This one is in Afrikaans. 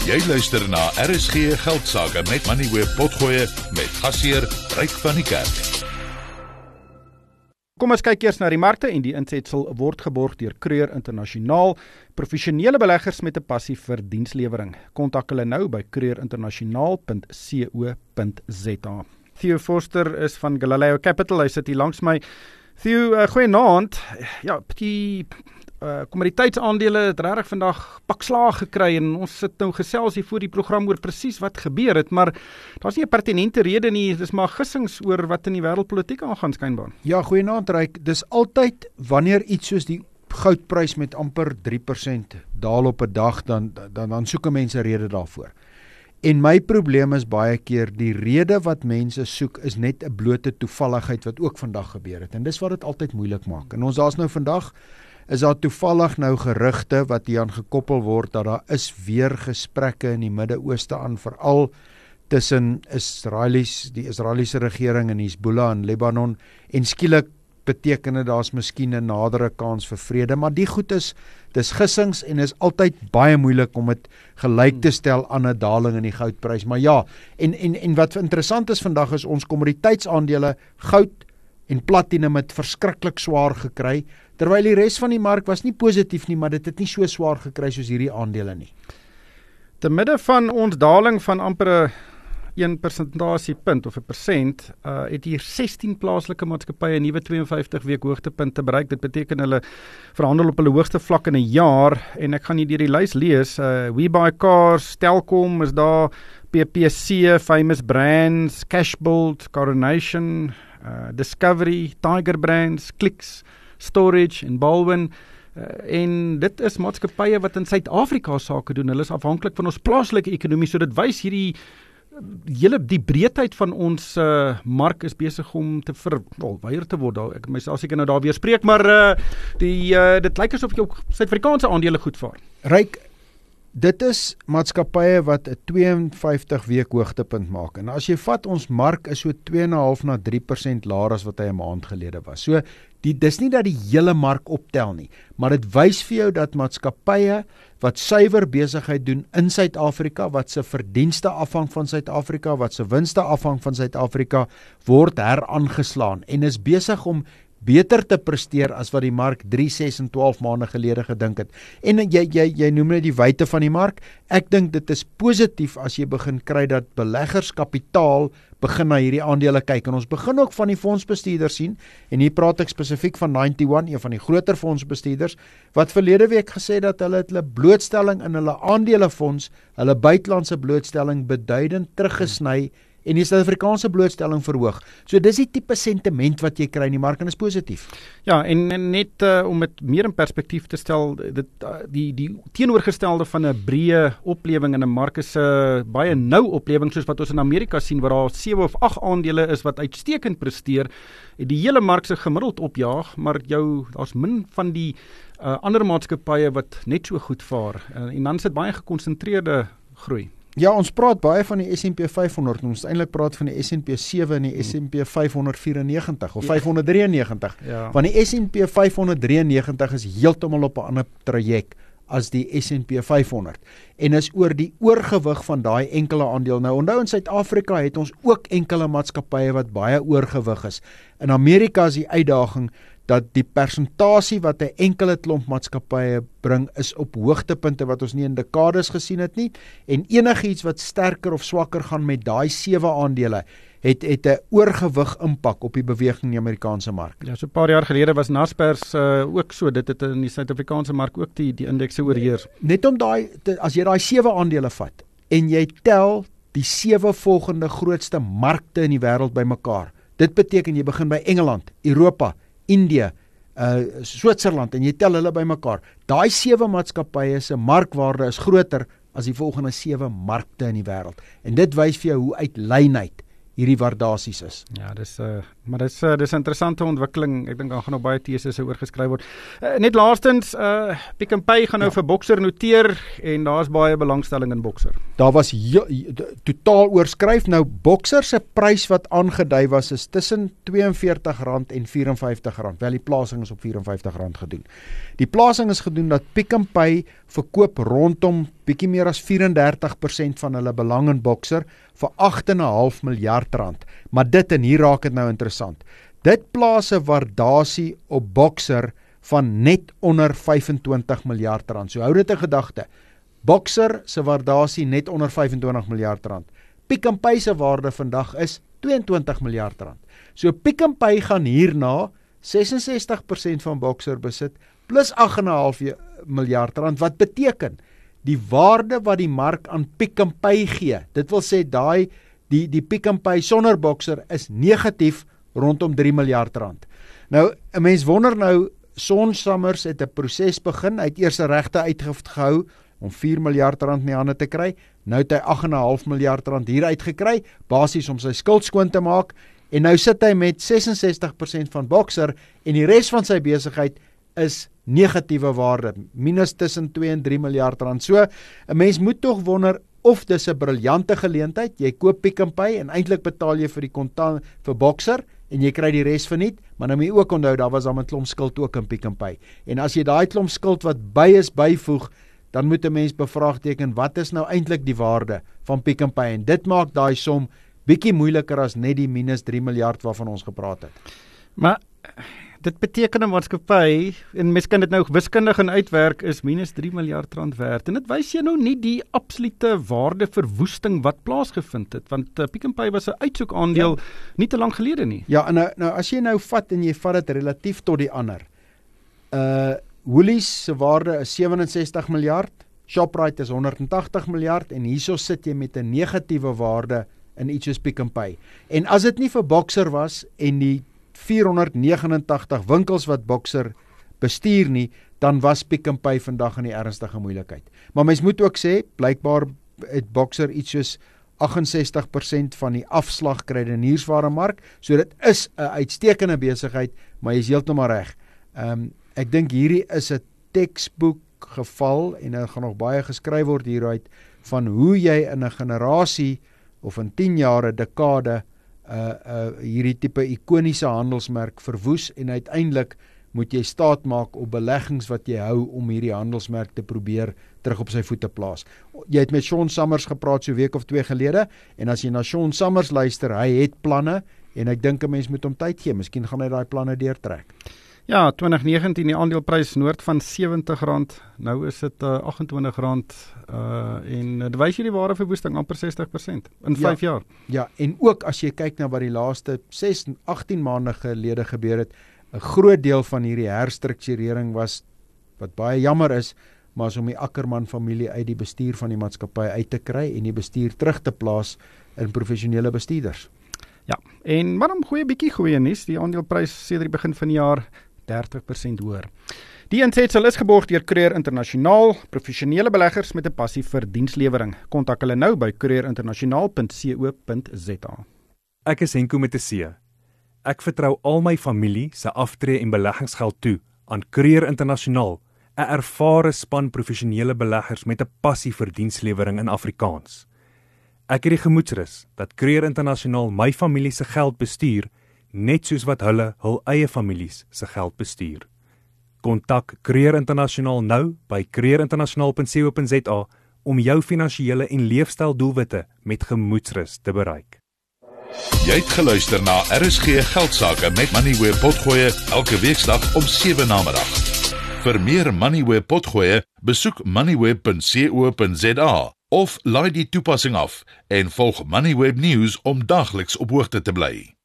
Jy luister na RSG Geldsaake met Moneyweb Potgoe met gasheer Ryk van die Kerk. Kom ons kyk eers na die markte en die insetsel word geborg deur Kreur Internasionaal, professionele beleggers met 'n passie vir dienslewering. Kontak hulle nou by kreurinternasionaal.co.za. Theo Forster is van Galileo Capital, hy sit hier langs my. Theo, goeienaand. Ja, die kommoditeitsaandele het regtig vandag pakslaag gekry en ons sit nou gesels hier voor die program oor presies wat gebeur het, maar daar's nie 'n pertinente rede nie, dis maar gissings oor wat in die wêreldpolitiek aangaan skynbaar. Ja, goeienaand Ryk, dis altyd wanneer iets soos die goudprys met amper 3% daal op 'n dag, dan soek mense rede daarvoor. En my probleem is baie keer, die rede wat mense soek is net 'n blote toevalligheid wat ook vandag gebeur het, en dis wat dit altyd moeilik maak. En daar's nou vandag is daar toevallig nou gerugte wat hieraan gekoppel word, dat daar is weer gesprekke in die Midde-Ooste aan, veral tussen die Israeliese regering en Hezbollah in Libanon, en skielik beteken dit daar's miskien 'n nadere kans vir vrede, maar die goed dis gissings en is altyd baie moeilik om dit gelyk te stel aan 'n daling in die goudprys. Maar ja, en wat interessant is vandag is ons kommoditeitsaandele, goud en platinum het verskriklik swaar gekry, terwyl die res van die mark was nie positief nie, maar dit het nie so swaar gekry soos hierdie aandele nie. Te midde van ons daling van amper 1 persentasiepunt of 1%, het hier 16 plaaslike maatskappye 'n nuwe 52 week hoogtepunte bereik. Dit beteken hulle verhandel op hulle hoogste vlak in 'n jaar, en ek gaan hier deur die lys lees. WeBuyCars, Telkom is daar, PPC, Famous Brands, Cashbuild, Coronation, Discovery, Tiger Brands, Clicks, Storage en Baldwin. En dit is maatskappye wat in Suid-Afrika sake doen. Hulle is afhanklik van ons plaaslike ekonomie, so dit wys hierdie die breedheid van ons mark is besig om te weier te word. Ek myself seker nou daar weer spreek, maar dit lyk asof jou Suid-Afrikaanse aandele goed vaar. Ryk, dit is maatskappye wat 'n 52 week hoogtepunt maak. En as jy vat, ons mark is so 2,5 na 3% laer as wat hy 'n maand gelede was. So dis nie dat die hele mark optel nie, maar dit wys vir jou dat maatskappye wat suiwer besigheid doen in Suid-Afrika, wat se verdienste afhang van Suid-Afrika, wat se winste afhang van Suid-Afrika, word heraangeslaan en is besig om beter te presteer as wat die mark 3, 6 en 12 maande gelede gedink het. En jy noem net die wyte van die mark. Ek dink dit is positief as jy begin kry dat beleggerskapitaal begin na hierdie aandele kyk. En ons begin ook van die fondsbestuurders sien, en hier praat ek spesifiek van 91, een van die groter fondsbestuurders, wat verlede week gesê dat hulle blootstelling in hulle aandelefonds, hulle buitelandse blootstelling beduidend teruggesny en die Suid-Afrikaanse blootstelling verhoog. So dis die tipe sentiment wat jy kry in die mark, en is positief. Ja, en net om dit meer in perspektief te stel, die teenoorgestelde van 'n breë oplewing in 'n mark is 'n baie nou oplewing, soos wat ons in Amerika sien, waar daar 7 of 8 aandele is wat uitstekend presteer, die hele mark se gemiddeld opjaag, maar daar's min van die ander maatskappye wat net so goed vaar, en dan is dit baie gekonsentreerde groei. Ja, ons praat baie van die S&P 500, ons eintlik praat van die S&P 7 en die S&P 594 of 593, want die S&P 593 is heeltemal op 'n ander traject as die S&P 500, en is oor die oorgewig van daai enkele aandeel. Nou onthou, in Suid-Afrika het ons ook enkele maatskappye wat baie oorgewig is. In Amerika is die uitdaging dat die persentasie wat 'n enkele klomp maatskappye bring is op hoogtepunte wat ons nie in dekades gesien het nie, en enigiets wat sterker of swakker gaan met daai 7 aandele het 'n oorgewig impak op die beweging in die Amerikaanse mark. Ja, so 'n paar jaar gelede was Naspers ook so, dit het in die Suid-Afrikaanse mark ook die indekse oorheers. Net om as jy daai 7 aandele vat en jy tel die 7 volgende grootste markte in die wêreld bymekaar. Dit beteken jy begin by Engeland, Europa, India, Switserland, en jy tel hulle bymekaar. Daai 7 maatskappye se markwaarde is groter as die volgende 7 markte in die wêreld. En dit wys vir jou hoe uit lynheid hierdie waardasies is. Ja, maar dis 'n interessante ontwikkeling. Ek dink daar gaan nog baie teses oor geskryf word. Net laastens, Pick n Pay gaan nou vir Boxer noteer en daar's baie belangstelling in Boxer. Daar was totaal oorskryf. Nou Boxer se prys wat aangedui was is tussen R42 en R54. Wel die plasing is op R54 gedoen. Die plasing is gedoen dat Pick n Pay verkoop rondom bietjie meer as 34% van hulle belang in Boxer vir R8,5 miljard. Maar dit, en hier raak het nou interessant, dit plaas 'n waardasie op Boxer van net onder R25 miljard. So hou dit in gedagte. Boxer se waardasie net onder R25 miljard. Pick n Pay se waarde vandag is R22 miljard. So Pick n Pay gaan hierna 66% van Boxer besit plus R8,5 miljard, wat beteken die waarde wat die mark aan Pick n Pay gee. Dit wil sê die Pick n Pay sonder Boxer is negatief rondom R3 miljard. Nou 'n mens wonder nou, Shaun Summers het 'n proses begin, hy het eers 'n regte uitgifte gehou om R4 miljard in die hande te kry. Nou het hy R8,5 miljard hier uitgekry, basies om sy skuld skoon te maak, en nou sit hy met 66% van Boxer en die res van sy besigheid is negatiewe waarde, minus tussen 2 en 3 miljard rand. So 'n mens moet tog wonder of dis 'n briljante geleentheid. Jy koop Pick n Pay en eintlik betaal jy vir die kontant vir Boxer en jy kry die res verniet, maar nou moet jy ook onthou daar was dan 'n klomp skuld ook in Pick n Pay. En as jy daai klomp skuld wat byvoeg, dan moet 'n mens bevraagteken wat is nou eintlik die waarde van Pick n Pay, en dit maak daai som bietjie moeiliker as net die minus 3 miljard waarvan ons gepraat het. Maar dit beteken 'n maatskappy, en mens kan dit nou wiskundig en uitwerk, is minus 3 miljard rand werd. En dit wys jy nou nie die absolute waardeverwoesting wat plaasgevind het, want Pick n Pay was 'n uitsoekaandeel nie te lank gelede nie. Ja, en nou as jy nou vat en jy vat dit relatief tot die ander. Woolies se waarde is 67 miljard, Shoprite is 180 miljard en hierso sit jy met 'n negatiewe waarde in iets soos Pick n Pay. En as dit nie vir Boxer was en die 489 winkels wat Boxer bestuur nie, dan was Pick n Pay vandag in die ernstige moeilikheid. Maar mens moet ook sê, blykbaar het Boxer iets soos 68% van die afslag krydeniersware mark, so dit is 'n uitstekende besigheid, maar jy is heeltemal reg. Ek dink hierdie is 'n textbook geval en daar gaan nog baie geskryf word hieruit van hoe jy in 'n generasie of in 10 jaar, dekade hierdie tipe ikoniese handelsmerk verwoes, en uiteindelik moet jy staat maak op beleggings wat jy hou om hierdie handelsmerk te probeer terug op sy voete plaas. Jy het met Shaun Summers gepraat so 'n week of 2 gelede, en as jy na Shaun Summers luister, hy het planne, en ek dink 'n mens moet hom tyd gee, miskien gaan hy daai planne deurtrek. Ja, 2019 die aandeleprys noord van R70, nou is dit R28, en dit wys jy die waardeverwoesting amper 60% in 5 jaar. Ja, en ook as jy kyk na wat die laaste 18 maande gelede gebeur het, 'n groot deel van hierdie herstrukturering was, wat baie jammer is, maar as om die Ackerman familie uit die bestuur van die maatskappy uit te kry en die bestuur terug te plaas in professionele bestuurders. Ja, en maar om goeie nuus, die aandeleprys sedert die begin van die jaar 30% hoër. Die insetsel is geborg deur Courier Internasionaal, professionele beleggers met 'n passie vir dienslewering. Kontak hulle nou by courierinternasionaal.co.za. Ek is Henko met 'n C. Ek vertrou al my familie se aftree en beleggingsgeld toe aan Courier Internasionaal, 'n ervare span professionele beleggers met 'n passie vir dienslewering in Afrikaans. Ek het die gemoedsrus dat Courier Internasionaal my familie se geld bestuur, net soos wat hulle hul eie families se geld bestuur. Kontak Courier Internasionaal nou by courierinternasionaal.co.za om jou finansiële en leefstyldoelwitte met gemoedsrus te bereik. Jy het geluister na RSG Geldsaake met Moneyweb Potgoe elke weeksdag om 7 namiddag. Vir meer Moneyweb Potgoe, besoek moneyweb.co.za of laai die toepassing af en volg Moneyweb News om dagliks op hoogte te bly.